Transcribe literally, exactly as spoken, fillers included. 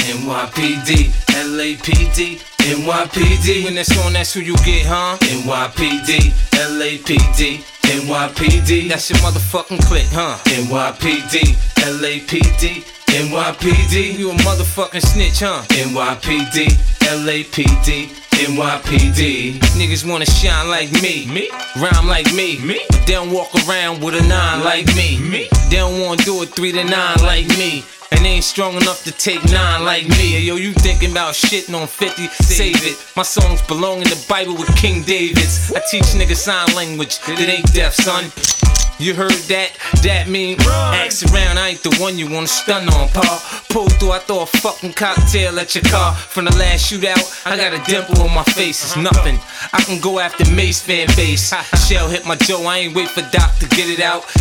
N Y P D, L A P D, N Y P D. When that's on, that's who you get, huh? N Y P D, L A P D, N Y P D. That's your motherfucking clique, huh? N Y P D, L A P D, N Y P D. You a motherfucking snitch, huh? N Y P D, L A P D, N Y P D. Niggas wanna shine like me, me, rhyme like me, me. But they don't walk around with a nine like me, me. They don't wanna do it three to nine like me. And they ain't strong enough to take nine like me. Hey, yo, you thinking about shitting on fifty? Save it. My songs belong in the Bible with King David's. I teach niggas sign language that ain't deaf, son. You heard that? That mean ask around, I ain't the one you wanna stun on, pa. Pull through, I throw a fucking cocktail at your car. From the last shootout, I got a dimple on my face, it's nothing. I can go after Mace fan base. Shell hit my Joe, I ain't wait for Doc to get it out.